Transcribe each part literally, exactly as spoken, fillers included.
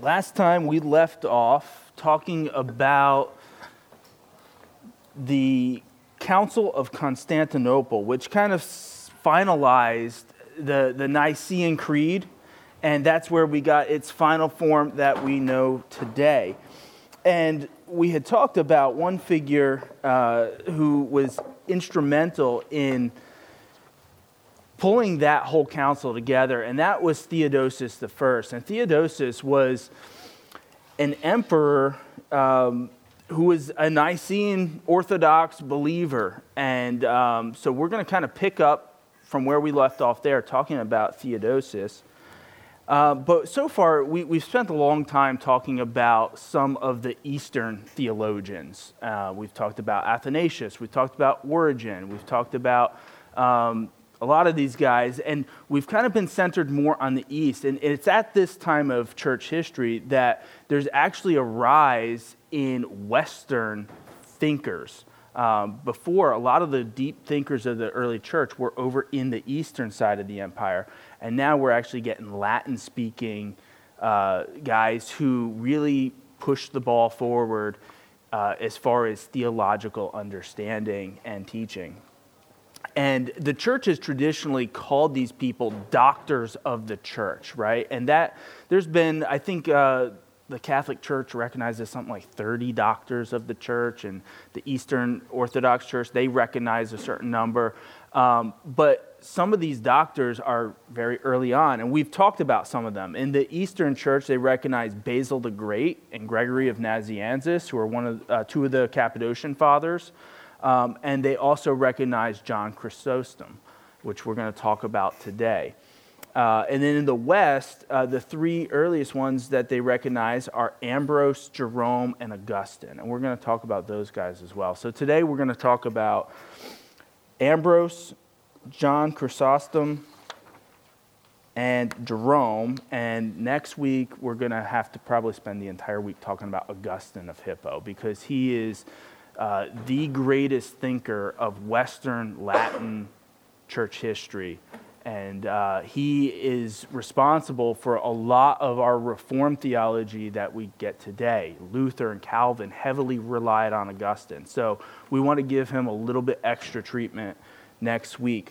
Last time we left off talking about the Council of Constantinople, which kind of finalized the, the Nicene Creed, and that's where we got its final form that we know today. And we had talked about one figure uh, who was instrumental in pulling that whole council together, and that was Theodosius the First. And Theodosius was an emperor um, who was a Nicene Orthodox believer. And um, so we're going to kind of pick up from where we left off there, talking about Theodosius. Uh, but so far, we, we've spent a long time talking about some of the Eastern theologians. Uh, we've talked about Athanasius, we've talked about Origen, we've talked about um, a lot of these guys, and we've kind of been centered more on the East. And it's at this time of church history that there's actually a rise in Western thinkers. Um, before, a lot of the deep thinkers of the early church were over in the eastern side of the empire, and now we're actually getting Latin-speaking uh, guys who really push the ball forward uh, as far as theological understanding and teaching. And the church has traditionally called these people doctors of the church, right? And that, there's been, I think, uh, the Catholic Church recognizes something like thirty doctors of the church, and the Eastern Orthodox Church, they recognize a certain number. Um, but some of these doctors are very early on, and we've talked about some of them. In the Eastern Church, they recognize Basil the Great and Gregory of Nazianzus, who are one of uh, two of the Cappadocian fathers. Um, and they also recognize John Chrysostom, which we're going to talk about today. Uh, and then in the West, uh, the three earliest ones that they recognize are Ambrose, Jerome, and Augustine. And we're going to talk about those guys as well. So today we're going to talk about Ambrose, John Chrysostom, and Jerome. And next week, we're going to have to probably spend the entire week talking about Augustine of Hippo, because he is Uh, the greatest thinker of Western Latin church history. And uh, he is responsible for a lot of our Reformed theology that we get today. Luther and Calvin heavily relied on Augustine. So we want to give him a little bit extra treatment next week.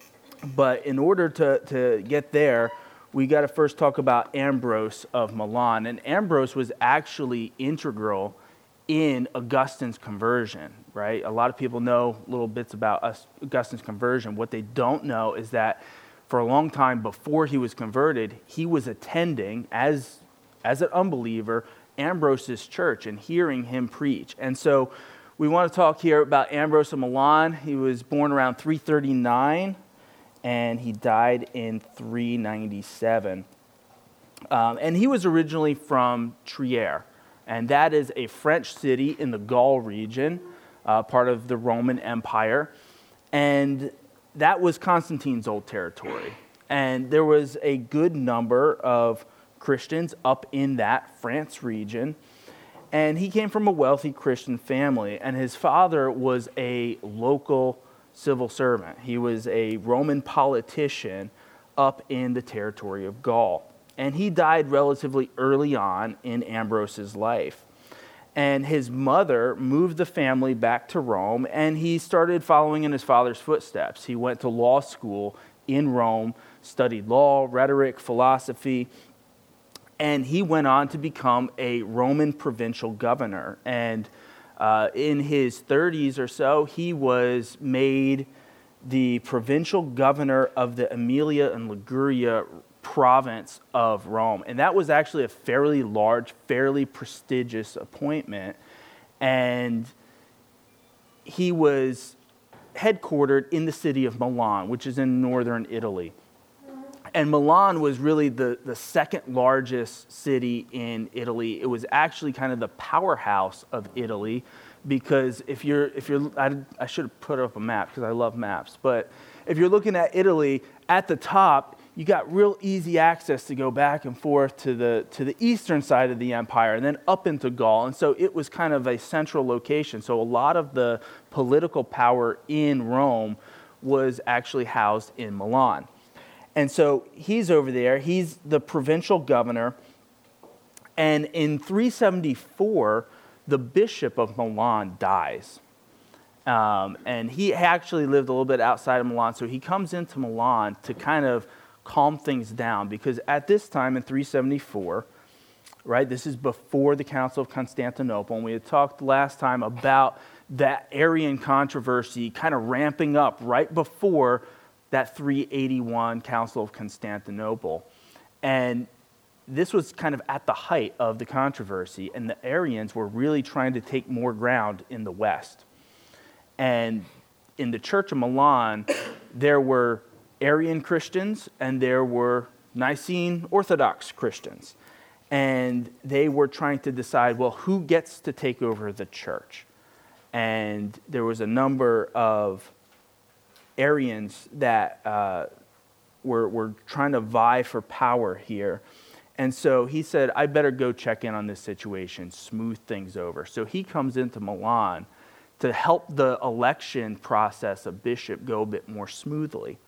But in order to, to get there, we got to first talk about Ambrose of Milan. And Ambrose was actually integral in Augustine's conversion, right? A lot of people know little bits about Augustine's conversion. What they don't know is that for a long time before he was converted, he was attending, as, as an unbeliever, Ambrose's church and hearing him preach. And so we want to talk here about Ambrose of Milan. He was born around three thirty-nine, and he died in three ninety-seven. Um, and he was originally from Trier. And that is a French city in the Gaul region, uh, part of the Roman Empire. And that was Constantine's old territory. And there was a good number of Christians up in that France region. And he came from a wealthy Christian family. And his father was a local civil servant. He was a Roman politician up in the territory of Gaul. And he died relatively early on in Ambrose's life. And his mother moved the family back to Rome, and he started following in his father's footsteps. He went to law school in Rome, studied law, rhetoric, philosophy, and he went on to become a Roman provincial governor. And uh, in his thirties or so, he was made the provincial governor of the Emilia and Liguria province of Rome. And that was actually a fairly large, fairly prestigious appointment. And he was headquartered in the city of Milan, which is in northern Italy. And Milan was really the, the second largest city in Italy. It was actually kind of the powerhouse of Italy, because if you're, if you're, I, I should have put up a map because I love maps, but if you're looking at Italy, at the top, you got real easy access to go back and forth to the to the eastern side of the empire and then up into Gaul. And so it was kind of a central location. So a lot of the political power in Rome was actually housed in Milan. And so he's over there. He's the provincial governor. And in three seventy-four, the bishop of Milan dies. Um, and he actually lived a little bit outside of Milan, so he comes into Milan to kind of calm things down, because at this time in three seventy-four, right, this is before the Council of Constantinople, and we had talked last time about that Arian controversy kind of ramping up right before that three eighty-one Council of Constantinople. And this was kind of at the height of the controversy, and the Arians were really trying to take more ground in the West. And in the Church of Milan, there were Arian Christians and there were Nicene Orthodox Christians. And they were trying to decide, well, who gets to take over the church? And there was a number of Arians that uh, were, were trying to vie for power here. And so he said, I better go check in on this situation, smooth things over. So he comes into Milan to help the election process of bishop go a bit more smoothly.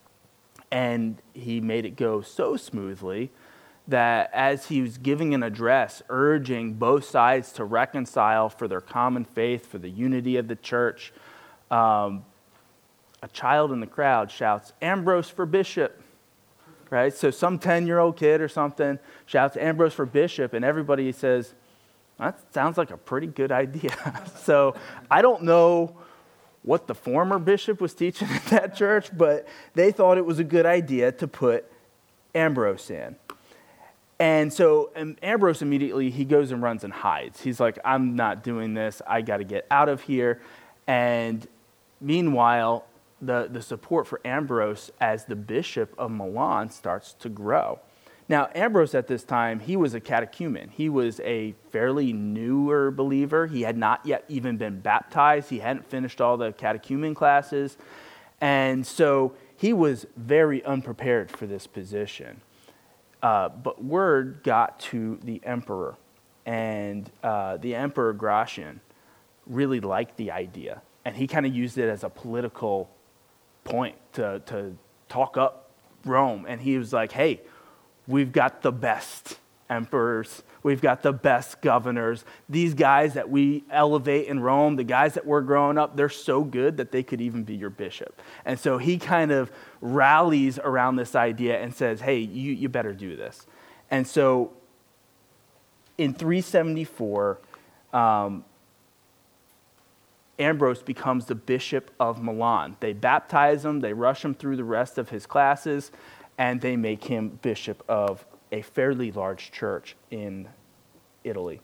And he made it go so smoothly that as he was giving an address urging both sides to reconcile for their common faith, for the unity of the church, um, a child in the crowd shouts, Ambrose for bishop, right? So some ten-year-old kid or something shouts, Ambrose for bishop, and everybody says, that sounds like a pretty good idea. So I don't know what the former bishop was teaching at that church, but they thought it was a good idea to put Ambrose in. And so and Ambrose immediately, he goes and runs and hides. He's like, I'm not doing this. I got to get out of here. And meanwhile, the, the support for Ambrose as the bishop of Milan starts to grow. Now, Ambrose at this time, he was a catechumen. He was a fairly newer believer. He had not yet even been baptized. He hadn't finished all the catechumen classes. And so he was very unprepared for this position. Uh, but word got to the emperor, and uh, the Emperor Gratian really liked the idea. And he kind of used it as a political point to, to talk up Rome. And he was like, hey, we've got the best emperors. We've got the best governors. These guys that we elevate in Rome, the guys that were growing up, they're so good that they could even be your bishop. And so he kind of rallies around this idea and says, hey, you, you better do this. And so in three seventy-four, um, Ambrose becomes the bishop of Milan. They baptize him, they rush him through the rest of his classes, and they make him bishop of a fairly large church in Italy.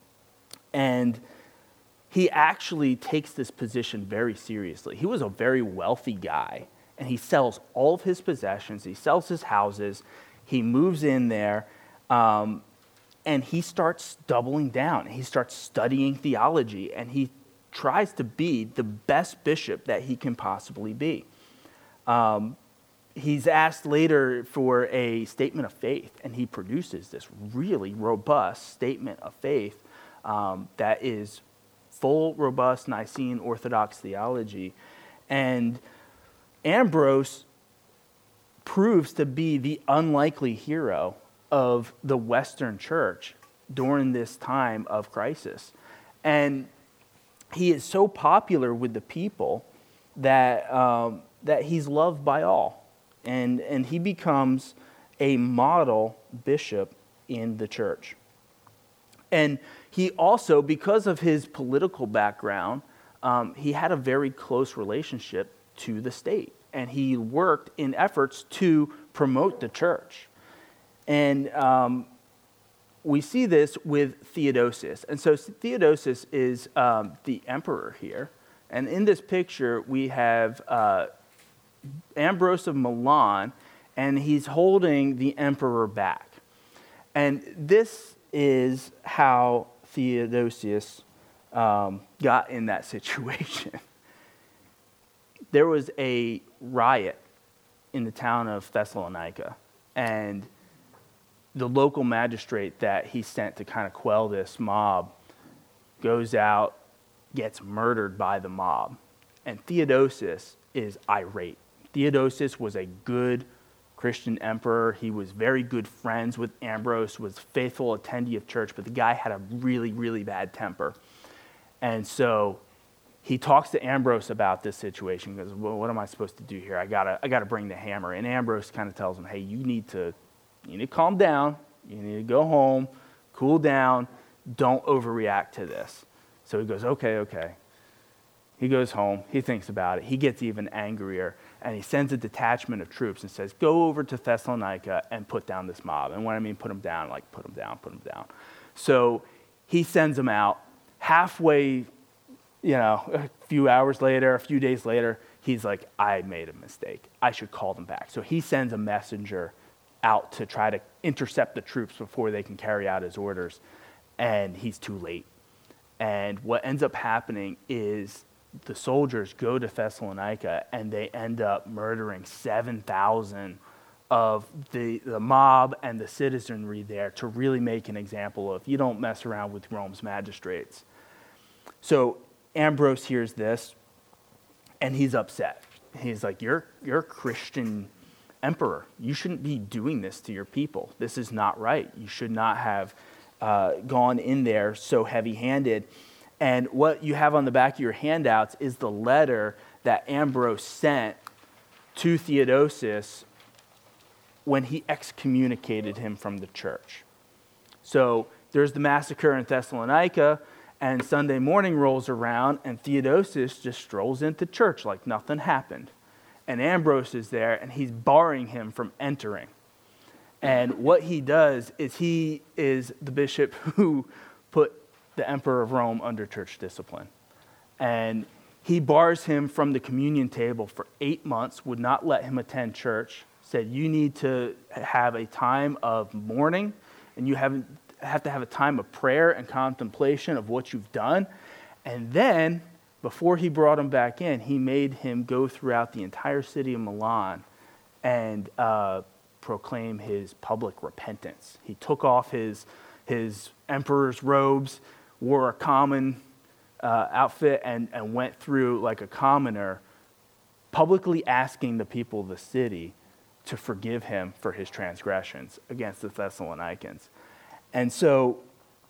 And he actually takes this position very seriously. He was a very wealthy guy, and he sells all of his possessions. He sells his houses. He moves in there, um, and he starts doubling down. He starts studying theology, and he tries to be the best bishop that he can possibly be. Um, He's asked later for a statement of faith, and he produces this really robust statement of faith um, that is full, robust Nicene Orthodox theology. And Ambrose proves to be the unlikely hero of the Western Church during this time of crisis. And he is so popular with the people that um, that he's loved by all. And, and he becomes a model bishop in the church. And he also, because of his political background, um, he had a very close relationship to the state. And he worked in efforts to promote the church. And um, we see this with Theodosius. And so Theodosius is um, the emperor here. And in this picture, we have Uh, Ambrose of Milan, and he's holding the emperor back. And this is how Theodosius um, got in that situation. There was a riot in the town of Thessalonica, and the local magistrate that he sent to kind of quell this mob goes out, gets murdered by the mob, and Theodosius is irate. Theodosius was a good Christian emperor. He was very good friends with Ambrose, was faithful attendee of church, but the guy had a really, really bad temper. And so he talks to Ambrose about this situation. He goes, well, what am I supposed to do here? I gotta, I gotta bring the hammer. And Ambrose kind of tells him, hey, you need to, you need to calm down. You need to go home, cool down. Don't overreact to this. So he goes, okay, okay. He goes home. He thinks about it. He gets even angrier. And he sends a detachment of troops and says, go over to Thessalonica and put down this mob. And when I mean put them down, like put them down, put them down. So he sends them out. Halfway, you know, a few hours later, a few days later, he's like, I made a mistake. I should call them back. So he sends a messenger out to try to intercept the troops before they can carry out his orders. And he's too late. And what ends up happening is the soldiers go to Thessalonica and they end up murdering seven thousand of the, the mob and the citizenry there to really make an example of, you don't mess around with Rome's magistrates. So Ambrose hears this and he's upset. He's like, you're, you're a Christian emperor. You shouldn't be doing this to your people. This is not right. You should not have uh, gone in there so heavy-handed. And what you have on the back of your handouts is the letter that Ambrose sent to Theodosius when he excommunicated him from the church. So there's the massacre in Thessalonica, and Sunday morning rolls around, and Theodosius just strolls into church like nothing happened. And Ambrose is there, and he's barring him from entering. And what he does is he is the bishop who put the emperor of Rome under church discipline. And he bars him from the communion table for eight months, would not let him attend church, said you need to have a time of mourning, and you have, have to have a time of prayer and contemplation of what you've done. And then, before he brought him back in, he made him go throughout the entire city of Milan and uh, proclaim his public repentance. He took off his, his emperor's robes, wore a common uh, outfit, and, and went through like a commoner, publicly asking the people of the city to forgive him for his transgressions against the Thessalonians. And so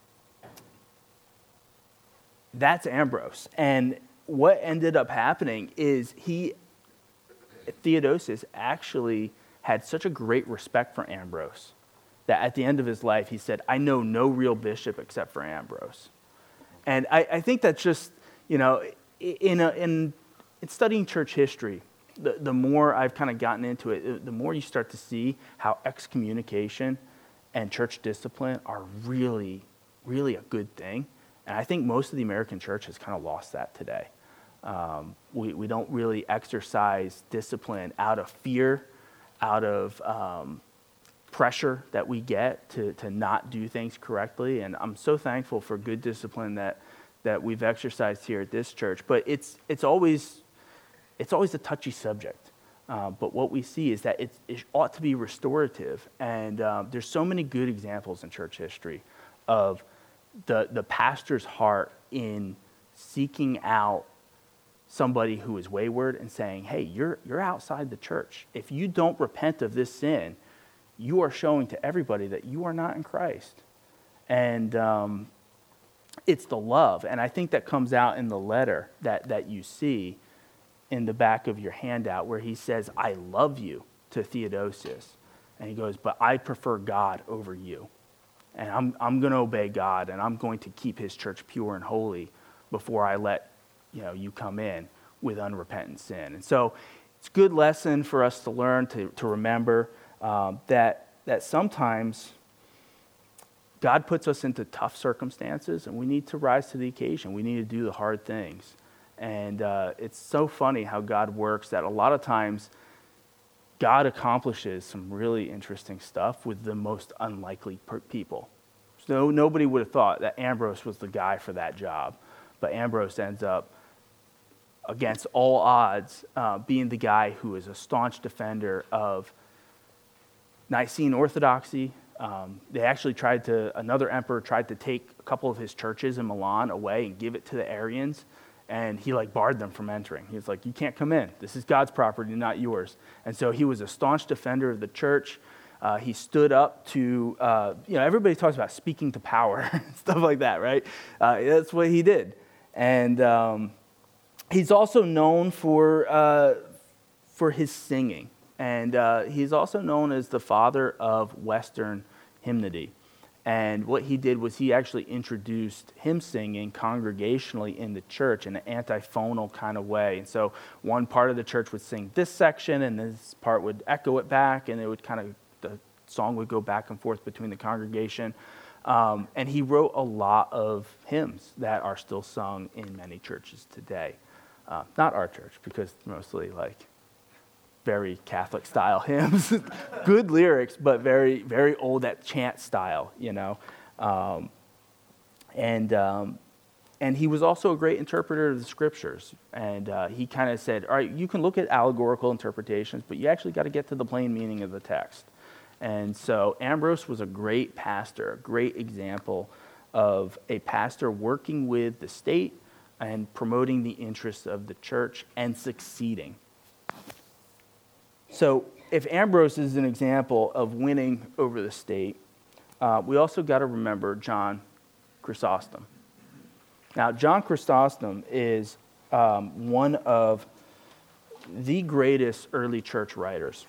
that's Ambrose. And what ended up happening is he, Theodosius, actually had such a great respect for Ambrose that at the end of his life, he said, I know no real bishop except for Ambrose. And I, I think that's just, you know, in, a, in, in studying church history, the, the more I've kind of gotten into it, the more you start to see how excommunication and church discipline are really, really a good thing. And I think most of the American church has kind of lost that today. Um, we, we don't really exercise discipline out of fear, out of um, pressure that we get to, to not do things correctly. And I'm so thankful for good discipline that, that we've exercised here at this church. But it's it's always it's always a touchy subject. Uh, but what we see is that it, it ought to be restorative. And um, there's so many good examples in church history of the the pastor's heart in seeking out somebody who is wayward and saying, hey, you're you're outside the church. If you don't repent of this sin, you are showing to everybody that you are not in Christ. And um, it's the love. And I think that comes out in the letter that, that you see in the back of your handout where he says, I love you to Theodosius. And he goes, but I prefer God over you. And I'm I'm going to obey God, and I'm going to keep his church pure and holy before I let you know you come in with unrepentant sin. And so it's a good lesson for us to learn, to, to remember um, that that sometimes God puts us into tough circumstances, and we need to rise to the occasion. We need to do the hard things. And uh, it's so funny how God works that a lot of times God accomplishes some really interesting stuff with the most unlikely per- people. So nobody would have thought that Ambrose was the guy for that job. But Ambrose ends up, against all odds, uh, being the guy who is a staunch defender of Nicene Orthodoxy. Um, they actually tried to, another emperor tried to take a couple of his churches in Milan away and give it to the Arians. And he like barred them from entering. He was like, you can't come in. This is God's property, not yours. And so he was a staunch defender of the church. Uh, he stood up to, uh, you know, everybody talks about speaking to power, stuff like that, right? Uh, that's what he did. And um, he's also known for uh, for his singing. And uh, he's also known as the father of Western hymnody. And what he did was he actually introduced hymn singing congregationally in the church in an antiphonal kind of way. And so one part of the church would sing this section, and this part would echo it back, and it would kind of, the song would go back and forth between the congregation. Um, and he wrote a lot of hymns that are still sung in many churches today. Uh, not our church, because mostly like very Catholic style hymns, good lyrics, but very, very old that chant style, you know. Um, and um, and he was also a great interpreter of the scriptures. And uh, he kind of said, all right, you can look at allegorical interpretations, but you actually got to get to the plain meaning of the text. And so Ambrose was a great pastor, a great example of a pastor working with the state and promoting the interests of the church and succeeding. So if Ambrose is an example of winning over the state, uh, we also got to remember John Chrysostom. Now, John Chrysostom is um, one of the greatest early church writers.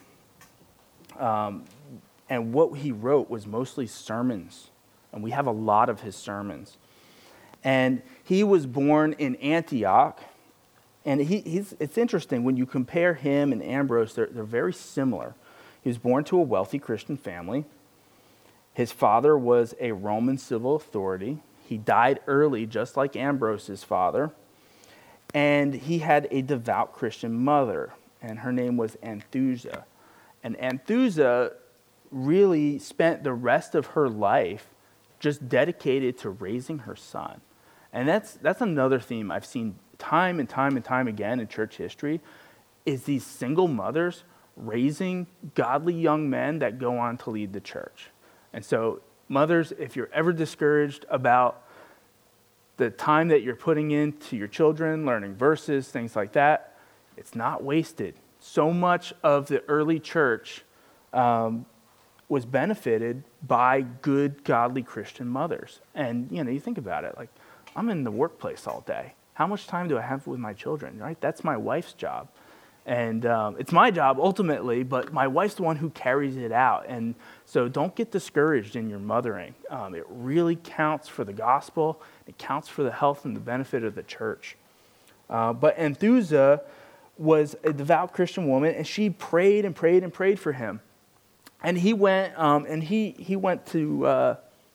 Um, and what he wrote was mostly sermons, and we have a lot of his sermons. And he was born in Antioch. And he, he's, it's interesting, when you compare him and Ambrose, they're, they're very similar. He was born to a wealthy Christian family. His father was a Roman civil authority. He died early, just like Ambrose's father. And he had a devout Christian mother, and her name was Anthusa. And Anthusa really spent the rest of her life just dedicated to raising her son. And that's that's another theme I've seen time and time and time again in church history, is these single mothers raising godly young men that go on to lead the church. And so, mothers, if you're ever discouraged about the time that you're putting into your children, learning verses, things like that, it's not wasted. So much of the early church um, was benefited by good, godly Christian mothers. And, you know, you think about it, like, I'm in the workplace all day. How much time do I have with my children, right? That's my wife's job. And um, it's my job ultimately, but my wife's the one who carries it out. And so don't get discouraged in your mothering. Um, it really counts for the gospel. It counts for the health and the benefit of the church. Uh, but Anthusa was a devout Christian woman, and she prayed and prayed and prayed for him. And he went um, and he he went to uh,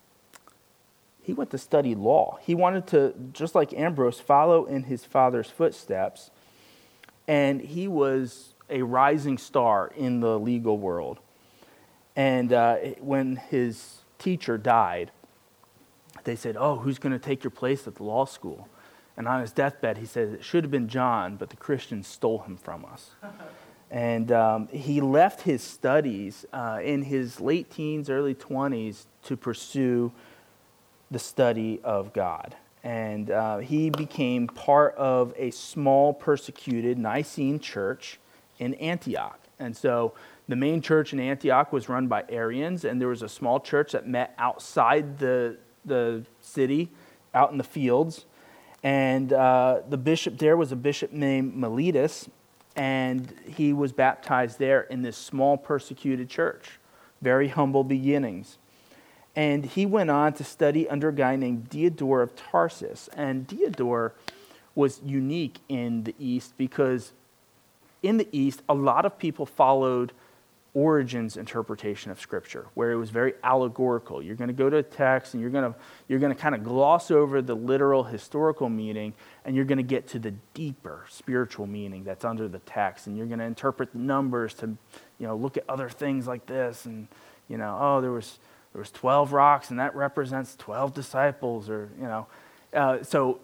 he went to study law. He wanted to, just like Ambrose, follow in his father's footsteps. And he was a rising star in the legal world. And uh, when his teacher died, they said, oh, who's going to take your place at the law school? And on his deathbed, he said, it should have been John, but the Christians stole him from us. And um, he left his studies uh, in his late teens, early twenties to pursue the study of God. And uh, he became part of a small persecuted Nicene church in Antioch. And so the main church in Antioch was run by Arians, and there was a small church that met outside the, the city, out in the fields. And uh, the bishop there was a bishop named Mellitus, and he was baptized there in this small persecuted church. Very humble beginnings. And he went on to study under a guy named Diodore of Tarsus. And Diodore was unique in the East because in the East, a lot of people followed Origen's interpretation of Scripture, where it was very allegorical. You're going to go to a text and you're going to you're going to kind of gloss over the literal historical meaning, and you're going to get to the deeper spiritual meaning that's under the text. And you're going to interpret the numbers to, you know, look at other things like this, and, you know, oh, there was... There was twelve rocks, and that represents twelve disciples, or, you know. Uh, so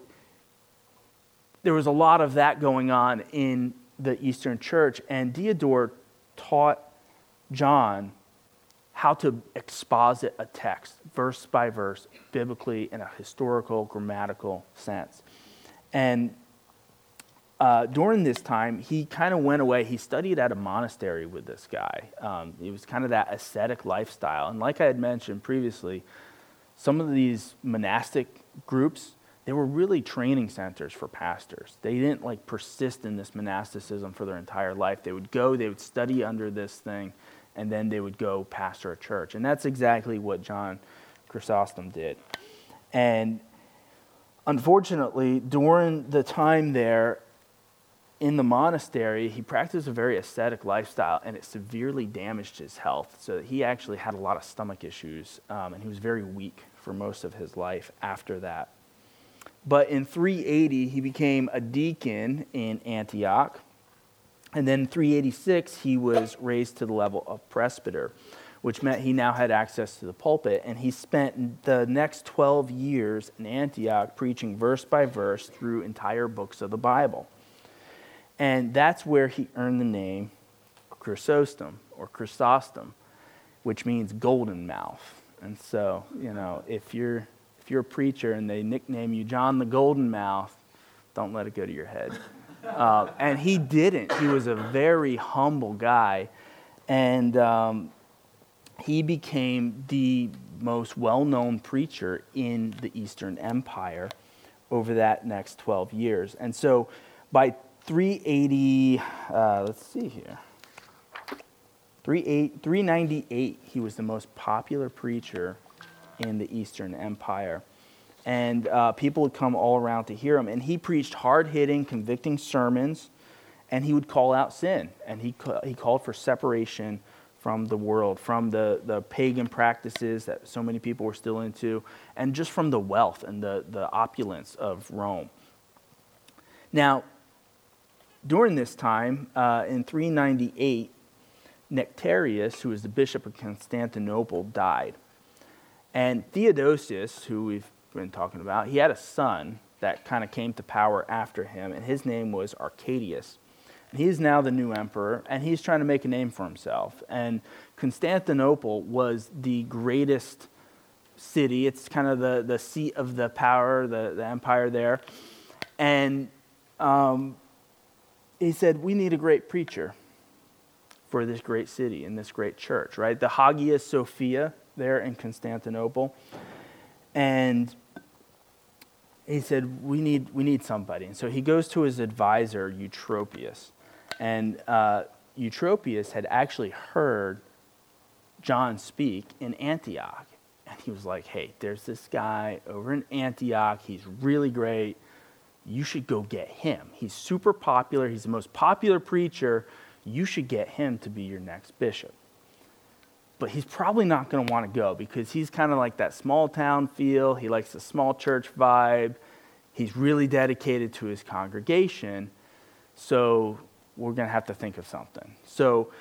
there was a lot of that going on in the Eastern Church, and Diodore taught John how to exposit a text, verse by verse, biblically in a historical, grammatical sense. And uh, during this time, he kind of went away. He studied at a monastery with this guy. Um, it was kind of that ascetic lifestyle. And like I had mentioned previously, some of these monastic groups, they were really training centers for pastors. They didn't like persist in this monasticism for their entire life. They would go, they would study under this thing, and then they would go pastor a church. And that's exactly what John Chrysostom did. And unfortunately, during the time there in the monastery, he practiced a very ascetic lifestyle, and it severely damaged his health. So he actually had a lot of stomach issues, um, and he was very weak for most of his life after that. But in three eighty, he became a deacon in Antioch. And then in three eighty-six, he was raised to the level of presbyter, which meant he now had access to the pulpit. And he spent the next twelve years in Antioch preaching verse by verse through entire books of the Bible. And that's where he earned the name Chrysostom or Chrysostom, which means golden mouth. And so, you know, if you're if you're a preacher and they nickname you John the Golden Mouth, don't let it go to your head. Uh, and he didn't. He was a very humble guy, and um, he became the most well-known preacher in the Eastern Empire over that next twelve years. And so by three eighty, uh, let's see here, three ninety-eight, he was the most popular preacher in the Eastern Empire. And uh, people would come all around to hear him. And he preached hard-hitting, convicting sermons, and he would call out sin. And he he called for separation from the world, from the, the pagan practices that so many people were still into, and just from the wealth and the, the opulence of Rome. Now, during this time, uh, in three ninety-eight, Nectarius, who was the bishop of Constantinople, died. And Theodosius, who we've been talking about, he had a son that kind of came to power after him, and his name was Arcadius. And he's now the new emperor, and he's trying to make a name for himself. And Constantinople was the greatest city. It's kind of the, the seat of the power, the, the empire there. And um, he said, we need a great preacher for this great city and this great church, right? The Hagia Sophia there in Constantinople. And he said, we need we need somebody. And so he goes to his advisor, Eutropius. And uh, Eutropius had actually heard John speak in Antioch. And he was like, hey, there's this guy over in Antioch. He's really great. You should go get him. He's super popular. He's the most popular preacher. You should get him to be your next bishop. But he's probably not going to want to go because he's kind of like that small town feel. He likes the small church vibe. He's really dedicated to his congregation. So we're going to have to think of something. So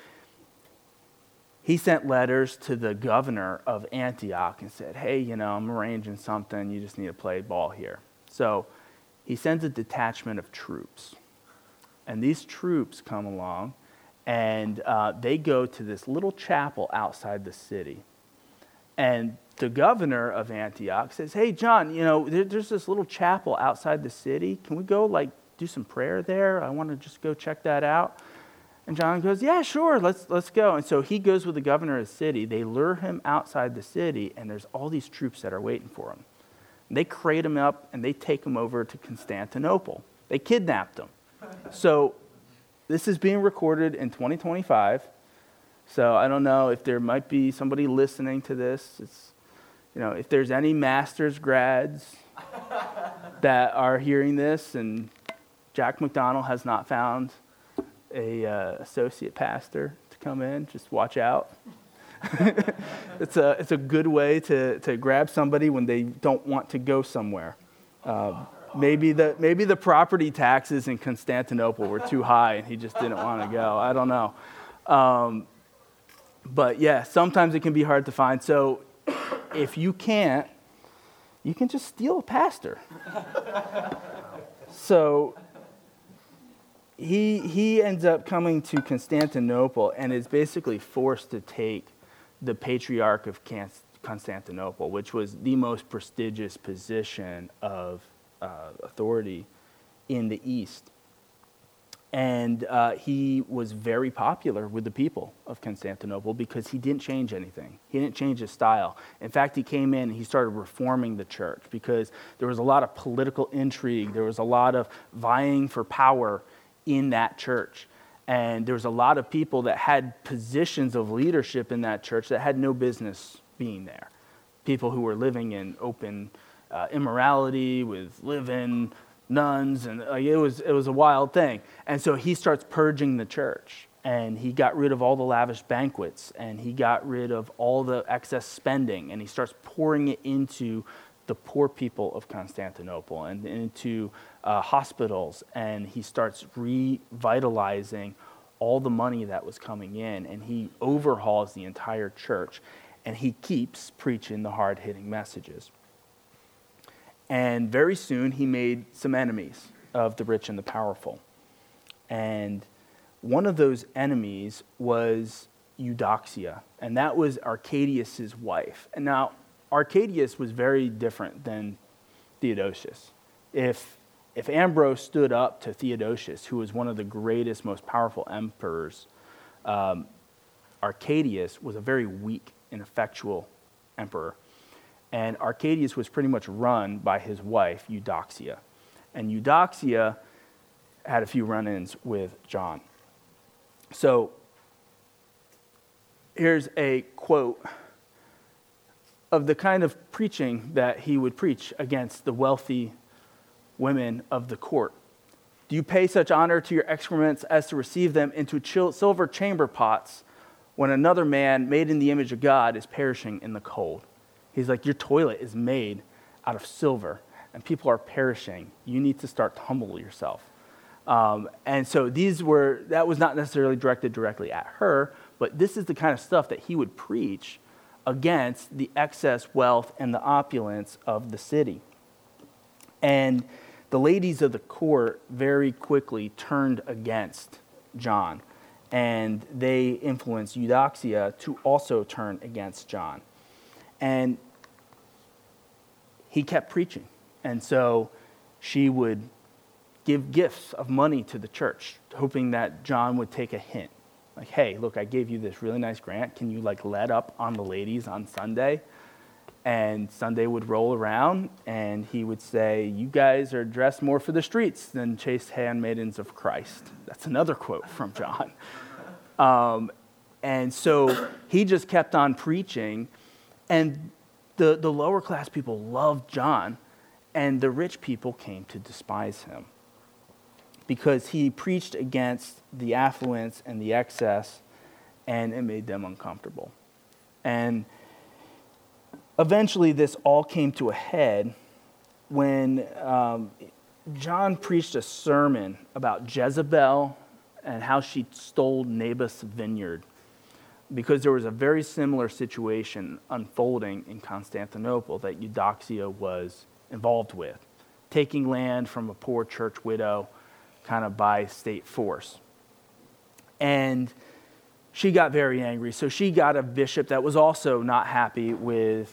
he sent letters to the governor of Antioch and said, hey, you know, I'm arranging something. You just need to play ball here. So he sends a detachment of troops. And these troops come along, and uh, they go to this little chapel outside the city. And the governor of Antioch says, hey, John, you know, there, there's this little chapel outside the city. Can we go, like, do some prayer there? I want to just go check that out. And John goes, yeah, sure, let's let's go. And so he goes with the governor of the city. They lure him outside the city, and there's all these troops that are waiting for him. And they crate him up, and they take him over to Constantinople. They kidnapped him. So this is being recorded in twenty twenty-five. So I don't know if there might be somebody listening to this. It's, you know, if there's any master's grads that are hearing this, and Jack McDonald has not found a uh, associate pastor to come in, just watch out. it's a it's a good way to to grab somebody when they don't want to go somewhere. Um, maybe the maybe the property taxes in Constantinople were too high, and he just didn't want to go. I don't know. Um, but yeah, sometimes it can be hard to find. So if you can't, you can just steal a pastor. So he he ends up coming to Constantinople and is basically forced to take the Patriarch of Constantinople, which was the most prestigious position of uh, authority in the East. And uh, he was very popular with the people of Constantinople because he didn't change anything. He didn't change his style. In fact, he came in and he started reforming the church because there was a lot of political intrigue. There was a lot of vying for power in that church. And there was a lot of people that had positions of leadership in that church that had no business being there. People who were living in open uh, immorality with live-in nuns, and like, it was it was a wild thing. And so he starts purging the church, and he got rid of all the lavish banquets, and he got rid of all the excess spending, and he starts pouring it into the poor people of Constantinople and into uh, hospitals, and he starts revitalizing all the money that was coming in, and he overhauls the entire church, and he keeps preaching the hard-hitting messages. And very soon, he made some enemies of the rich and the powerful. And one of those enemies was Eudoxia, and that was Arcadius's wife. And now, Arcadius was very different than Theodosius. If, if Ambrose stood up to Theodosius, who was one of the greatest, most powerful emperors, um, Arcadius was a very weak, ineffectual emperor. And Arcadius was pretty much run by his wife, Eudoxia. And Eudoxia had a few run-ins with John. So here's a quote of the kind of preaching that he would preach against the wealthy women of the court. Do you pay such honor to your excrements as to receive them into chil- silver chamber pots when another man made in the image of God is perishing in the cold? He's like, your toilet is made out of silver, and people are perishing. You need to start to humble yourself. Um, and so these were, that was not necessarily directed directly at her, but this is the kind of stuff that he would preach against the excess wealth and the opulence of the city. And the ladies of the court very quickly turned against John, and they influenced Eudoxia to also turn against John. And he kept preaching. And so she would give gifts of money to the church, hoping that John would take a hint. Like, hey, look, I gave you this really nice grant. Can you like let up on the ladies on Sunday? And Sunday would roll around, and he would say, you guys are dressed more for the streets than chaste handmaidens of Christ. That's another quote from John. Um, and so he just kept on preaching. And the, the lower class people loved John, and the rich people came to despise him because he preached against the affluence and the excess, and it made them uncomfortable. And eventually this all came to a head when um, John preached a sermon about Jezebel and how she stole Naboth's vineyard, because there was a very similar situation unfolding in Constantinople that Eudoxia was involved with, taking land from a poor church widow kind of by state force. And she got very angry. So she got a bishop that was also not happy with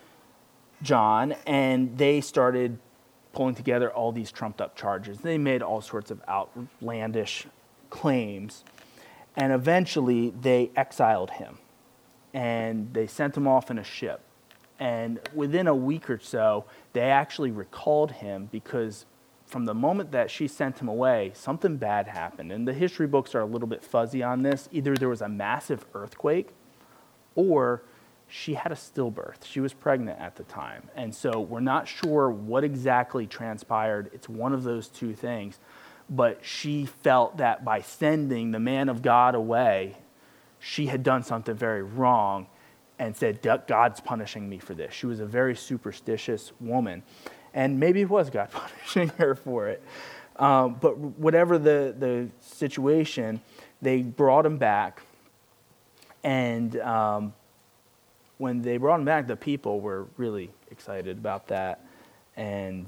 John, and they started pulling together all these trumped up charges. They made all sorts of outlandish claims. And eventually, they exiled him, and they sent him off in a ship. And within a week or so, they actually recalled him because from the moment that she sent him away, something bad happened. And the history books are a little bit fuzzy on this. Either there was a massive earthquake, or she had a stillbirth. She was pregnant at the time. And so we're not sure what exactly transpired. It's one of those two things. But she felt that by sending the man of God away, she had done something very wrong and said, God's punishing me for this. She was a very superstitious woman. And maybe it was God punishing her for it. Um, but whatever the, the situation, they brought him back. And um, when they brought him back, the people were really excited about that. And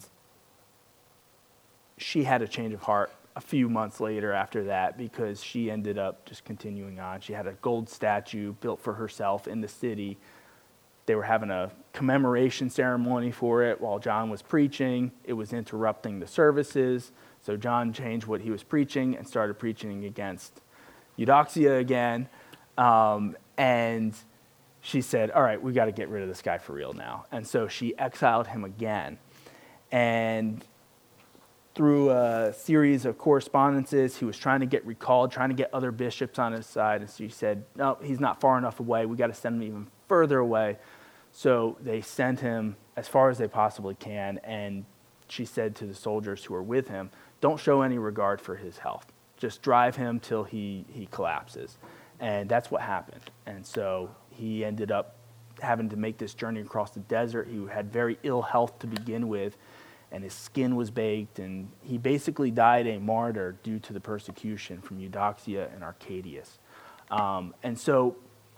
she had a change of heart a few months later after that because she ended up just continuing on. She had a gold statue built for herself in the city. They were having a commemoration ceremony for it while John was preaching. It was interrupting the services. So So John changed what he was preaching and started preaching against Eudoxia again. Um, and she said, all right, we got to get rid of this guy for real now. And so she exiled him again. And through a series of correspondences, he was trying to get recalled, trying to get other bishops on his side. And she said, no, he's not far enough away. We got to send him even further away. So they sent him as far as they possibly can. And she said to the soldiers who were with him, don't show any regard for his health. Just drive him till he, he collapses. And that's what happened. And so he ended up having to make this journey across the desert. He had very ill health to begin with, and his skin was baked, and he basically died a martyr due to the persecution from Eudoxia and Arcadius. Um, and so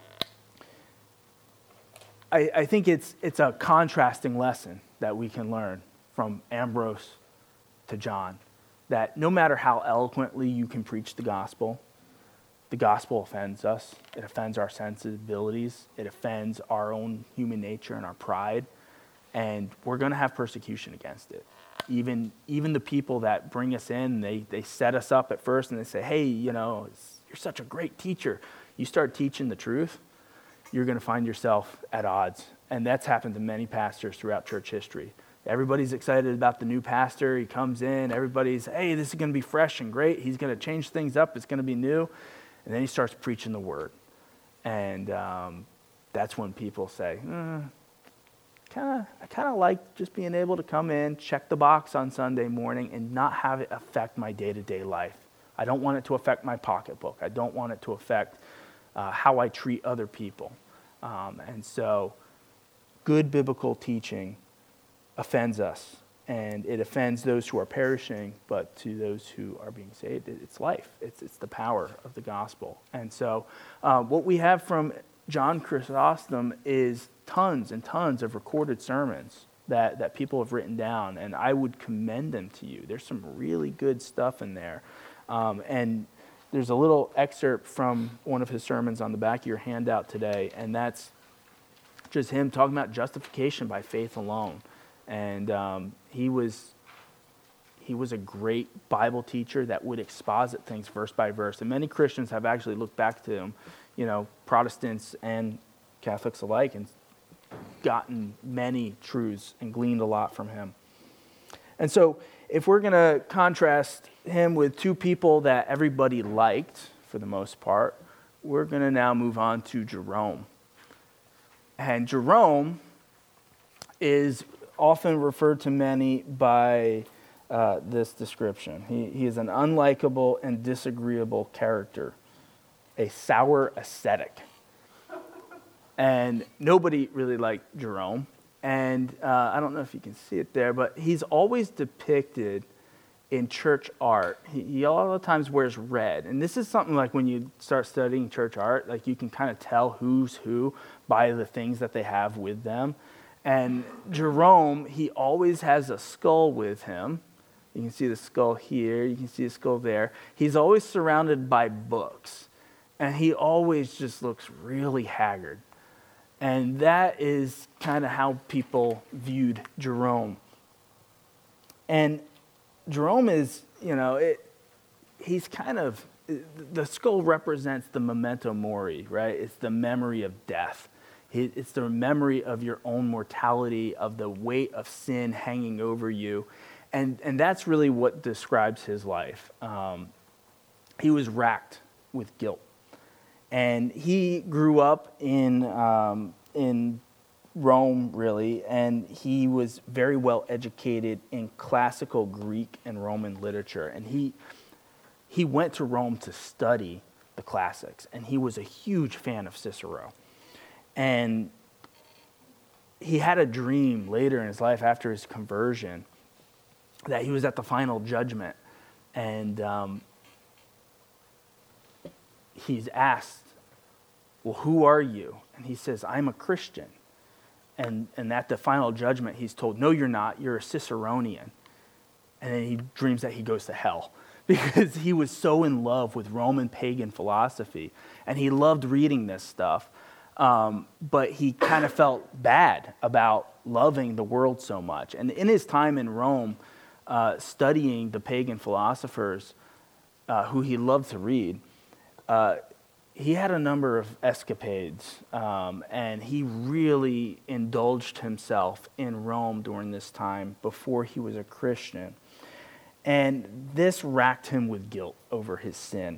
I, I think it's it's a contrasting lesson that we can learn from Ambrose to John, that no matter how eloquently you can preach the gospel, the gospel offends us. It offends our sensibilities. It offends our own human nature and our pride. And we're going to have persecution against it. Even even the people that bring us in, they, they set us up at first and they say, hey, you know, you're such a great teacher. You start teaching the truth, you're going to find yourself at odds. And that's happened to many pastors throughout church history. Everybody's excited about the new pastor. He comes in. Everybody's, hey, this is going to be fresh and great. He's going to change things up. It's going to be new. And then he starts preaching the word. And um, that's when people say, eh, kinda, I kind of like just being able to come in, check the box on Sunday morning, and not have it affect my day-to-day life. I don't want it to affect my pocketbook. I don't want it to affect uh, how I treat other people. Um, and so good biblical teaching offends us. And it offends those who are perishing, but to those who are being saved, it's life. It's it's the power of the gospel. And so uh, what we have from John Chrysostom is tons and tons of recorded sermons that, that people have written down, and I would commend them to you. There's some really good stuff in there. Um, and there's a little excerpt from one of his sermons on the back of your handout today, and that's just him talking about justification by faith alone. And um, he was he was a great Bible teacher that would exposit things verse by verse. And many Christians have actually looked back to him, you know, Protestants and Catholics alike, and gotten many truths and gleaned a lot from him. And so if we're going to contrast him with two people that everybody liked, for the most part, we're going to now move on to Jerome. And Jerome is often referred to many by uh, this description. He, he is an unlikable and disagreeable character, a sour ascetic. And nobody really liked Jerome. And uh, I don't know if you can see it there, but he's always depicted in church art. He, he a lot of times wears red. And this is something like when you start studying church art, like you can kind of tell who's who by the things that they have with them. And Jerome, he always has a skull with him. You can see the skull here. You can see the skull there. He's always surrounded by books. And he always just looks really haggard. And that is kind of how people viewed Jerome. And Jerome is, you know, it, he's kind of, the skull represents the memento mori, right? It's the memory of death. It's the memory of your own mortality, of the weight of sin hanging over you. And and that's really what describes his life. Um, he was racked with guilt. And he grew up in um, in Rome, really, and he was very well educated in classical Greek and Roman literature. And he he went to Rome to study the classics, and he was a huge fan of Cicero. And he had a dream later in his life after his conversion that he was at the final judgment. And um, he's asked, well, who are you? And he says, I'm a Christian. And, and at the final judgment, he's told, no, you're not. You're a Ciceronian. And then he dreams that he goes to hell because he was so in love with Roman pagan philosophy. And he loved reading this stuff. Um, but he kind of felt bad about loving the world so much. And in his time in Rome, uh, studying the pagan philosophers uh, who he loved to read, uh, he had a number of escapades, um, and he really indulged himself in Rome during this time before he was a Christian. And this racked him with guilt over his sin.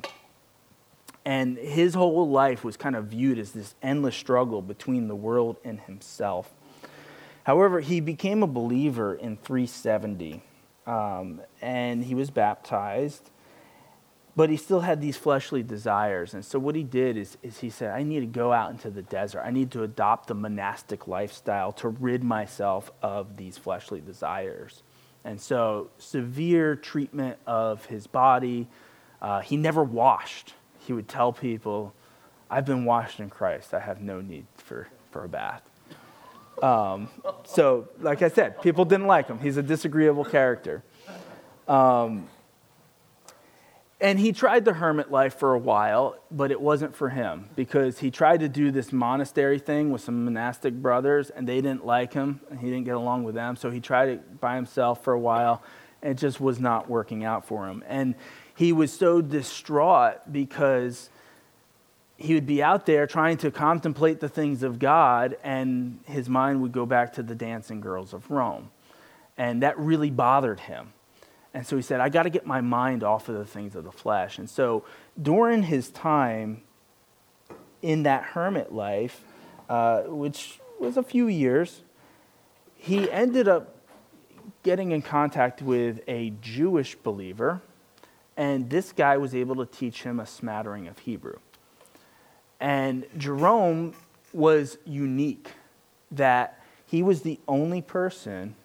And his whole life was kind of viewed as this endless struggle between the world and himself. However, he became a believer in three seventy, um, and he was baptized, but he still had these fleshly desires. And so what he did is, is he said, I need to go out into the desert. I need to adopt the monastic lifestyle to rid myself of these fleshly desires. And so severe treatment of his body. Uh, he never washed. He would tell people, I've been washed in Christ. I have no need for, for a bath. Um, so, like I said, people didn't like him. He's a disagreeable character. Um, and he tried the hermit life for a while, but it wasn't for him because he tried to do this monastery thing with some monastic brothers, and they didn't like him, and he didn't get along with them. So he tried it by himself for a while, and it just was not working out for him. And he was so distraught because he would be out there trying to contemplate the things of God, and his mind would go back to the dancing girls of Rome. And that really bothered him. And so he said, I got to get my mind off of the things of the flesh. And so during his time in that hermit life, uh, which was a few years, he ended up getting in contact with a Jewish believer, and this guy was able to teach him a smattering of Hebrew. And Jerome was unique that he was the only person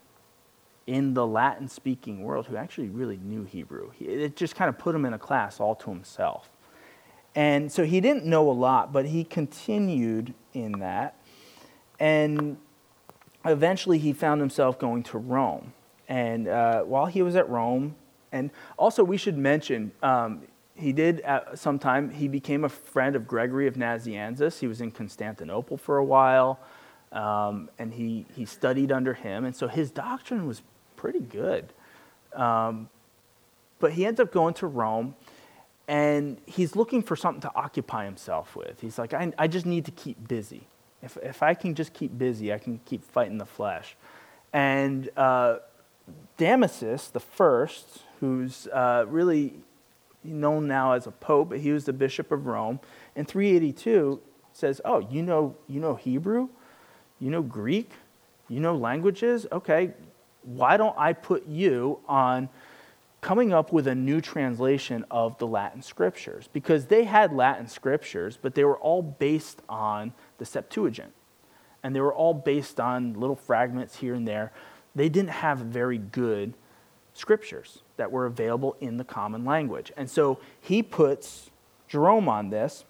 in the Latin-speaking world who actually really knew Hebrew. He, it just kind of put him in a class all to himself. And so he didn't know a lot, but he continued in that. And eventually he found himself going to Rome. And uh, while he was at Rome, and also we should mention, um, he did at some time, he became a friend of Gregory of Nazianzus. He was in Constantinople for a while, um, and he, he studied under him. And so his doctrine was pretty good. Um, but he ends up going to Rome, and he's looking for something to occupy himself with. He's like, I, I just need to keep busy. If, if I can just keep busy, I can keep fighting the flesh. And uh, Damasus the first, who's uh, really known now as a pope, but he was the bishop of Rome, in three eighty-two says, oh, you know, you know Hebrew? You know Greek? You know languages? Okay, why don't I put you on coming up with a new translation of the Latin scriptures? Because they had Latin scriptures, but they were all based on the Septuagint. And they were all based on little fragments here and there. They didn't have very good scriptures that were available in the common language. And so he puts Jerome on this.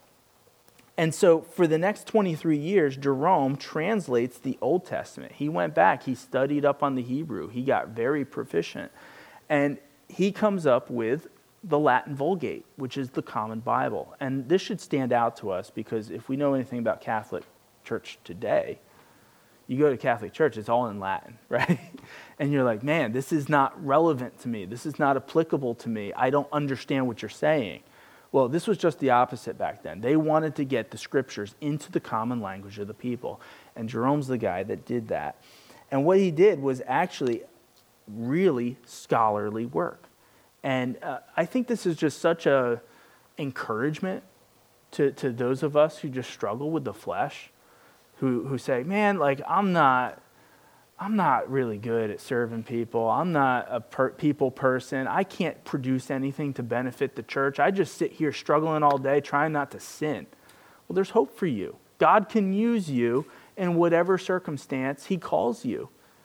And so for the next twenty-three years, Jerome translates the Old Testament. He went back, he studied up on the Hebrew, he got very proficient. And he comes up with the Latin Vulgate, which is the common Bible. And this should stand out to us because if we know anything about Catholic Church today, you go to Catholic Church, it's all in Latin, right? And you're like, man, this is not relevant to me. This is not applicable to me. I don't understand what you're saying. Well, this was just the opposite back then. They wanted to get the scriptures into the common language of the people. And Jerome's the guy that did that. And what he did was actually really scholarly work. And uh, I think this is just such a encouragement to, to those of us who just struggle with the flesh, who who say, man, like I'm not, I'm not really good at serving people. I'm not a per- people person. I can't produce anything to benefit the church. I just sit here struggling all day trying not to sin. Well, there's hope for you. God can use you in whatever circumstance he calls you.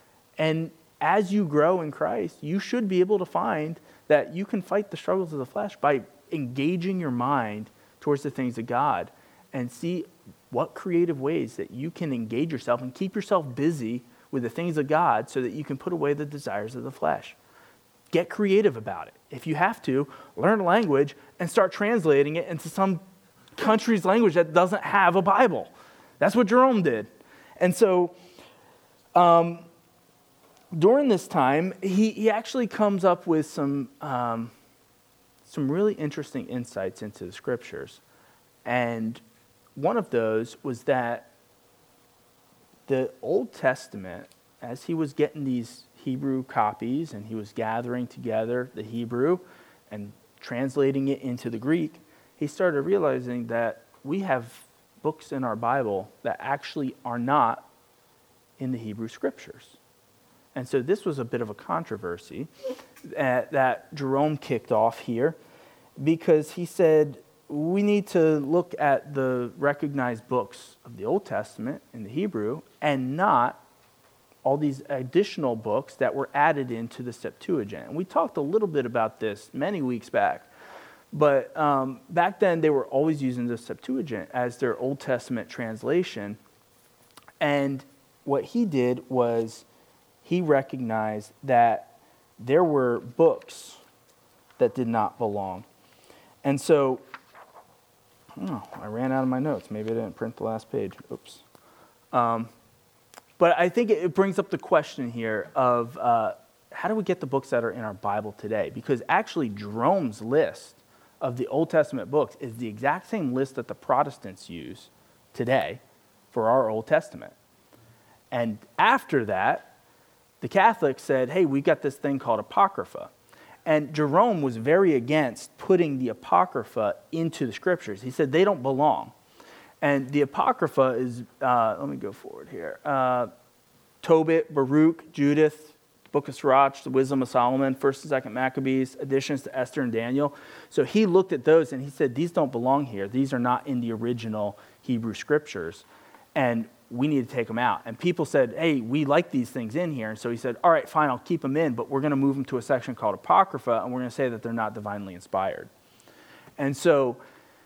And as you grow in Christ, you should be able to find that you can fight the struggles of the flesh by engaging your mind towards the things of God and see what creative ways that you can engage yourself and keep yourself busy with the things of God so that you can put away the desires of the flesh. Get creative about it. If you have to, learn a language and start translating it into some country's language that doesn't have a Bible. That's what Jerome did. And so um, during this time, he, he actually comes up with some, um, some really interesting insights into the scriptures. And one of those was that the Old Testament, as he was getting these Hebrew copies and he was gathering together the Hebrew and translating it into the Greek, he started realizing that we have books in our Bible that actually are not in the Hebrew scriptures. And so this was a bit of a controversy that, that Jerome kicked off here, because he said we need to look at the recognized books of the Old Testament in the Hebrew and not all these additional books that were added into the Septuagint. And we talked a little bit about this many weeks back. But um, back then, they were always using the Septuagint as their Old Testament translation. And what he did was he recognized that there were books that did not belong. And so, oh, I ran out of my notes. Maybe I didn't print the last page. Oops. Um, but I think it brings up the question here of uh, how do we get the books that are in our Bible today? Because actually, Jerome's list of the Old Testament books is the exact same list that the Protestants use today for our Old Testament. And after that, the Catholics said, hey, we've got this thing called Apocrypha. And Jerome was very against putting the Apocrypha into the scriptures. He said they don't belong. And the Apocrypha is, uh, let me go forward here, uh, Tobit, Baruch, Judith, Book of Sirach, the Wisdom of Solomon, First and Second Maccabees, additions to Esther and Daniel. So he looked at those and he said, these don't belong here. These are not in the original Hebrew scriptures. And we need to take them out. And people said, hey, we like these things in here. And so he said, all right, fine, I'll keep them in, but we're going to move them to a section called Apocrypha, and we're going to say that they're not divinely inspired. And so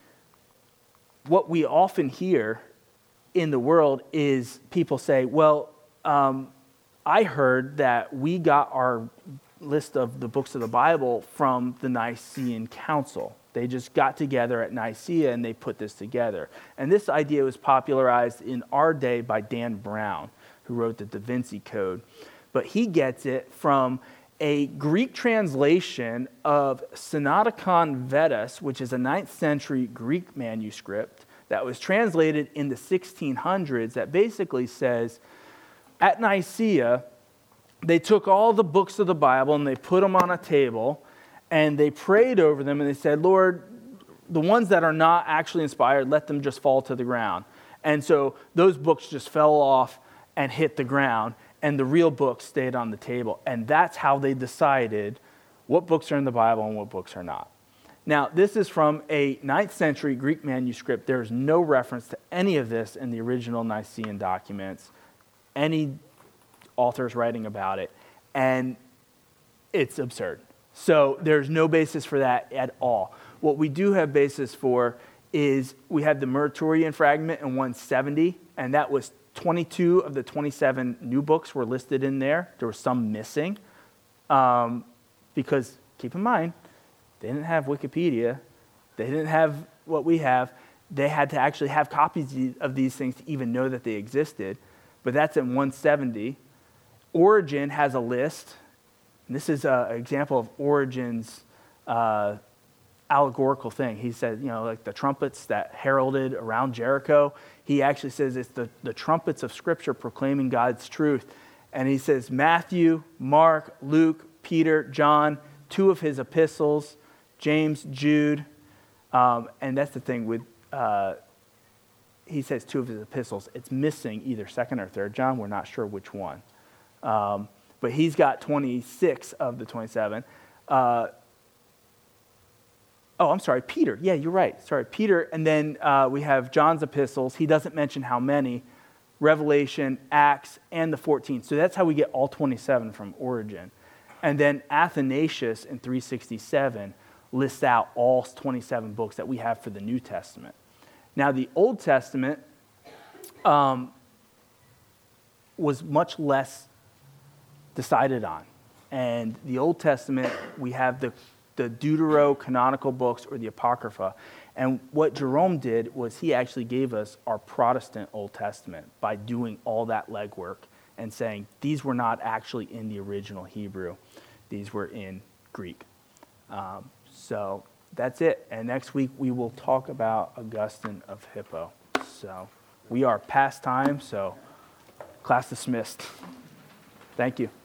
what we often hear in the world is people say, well, um, I heard that we got our list of the books of the Bible from the Nicene Council. They just got together at Nicaea and they put this together. And this idea was popularized in our day by Dan Brown, who wrote the Da Vinci Code. But he gets it from a Greek translation of Sinaiticon Vedas, which is a ninth century Greek manuscript that was translated in the sixteen hundreds that basically says, at Nicaea, they took all the books of the Bible and they put them on a table and they prayed over them and they said, Lord, the ones that are not actually inspired, let them just fall to the ground. And so those books just fell off and hit the ground, and the real books stayed on the table. And that's how they decided what books are in the Bible and what books are not. Now, this is from a ninth century Greek manuscript. There's no reference to any of this in the original Nicene documents, any authors writing about it, and it's absurd. So there's no basis for that at all. What we do have basis for is we have the Muratorian fragment in one seventy, and that was twenty-two of the twenty-seven new books were listed in there. There were some missing um, because, keep in mind, they didn't have Wikipedia. They didn't have what we have. They had to actually have copies of these things to even know that they existed. But that's in one seventy. Origen has a list. And this is an example of Origen's uh, allegorical thing. He said, you know, like the trumpets that heralded around Jericho. He actually says it's the, the trumpets of Scripture proclaiming God's truth. And he says Matthew, Mark, Luke, Peter, John, two of his epistles, James, Jude. Um, and that's the thing with, uh, he says two of his epistles. It's missing either second or third John. We're not sure which one. Um, but he's got twenty-six of the twenty-seven. Uh, oh, I'm sorry, Peter. Yeah, you're right. Sorry, Peter. And then uh, we have John's epistles. He doesn't mention how many. Revelation, Acts, and the fourteen. So that's how we get all twenty-seven from Origen. And then Athanasius in three sixty-seven lists out all twenty-seven books that we have for the New Testament. Now, the Old Testament um, was much less decided on. And the Old Testament, we have the, the Deuterocanonical books or the Apocrypha. And what Jerome did was he actually gave us our Protestant Old Testament by doing all that legwork and saying these were not actually in the original Hebrew. These were in Greek. Um, so that's it. And next week we will talk about Augustine of Hippo. So we are past time, so class dismissed. Thank you.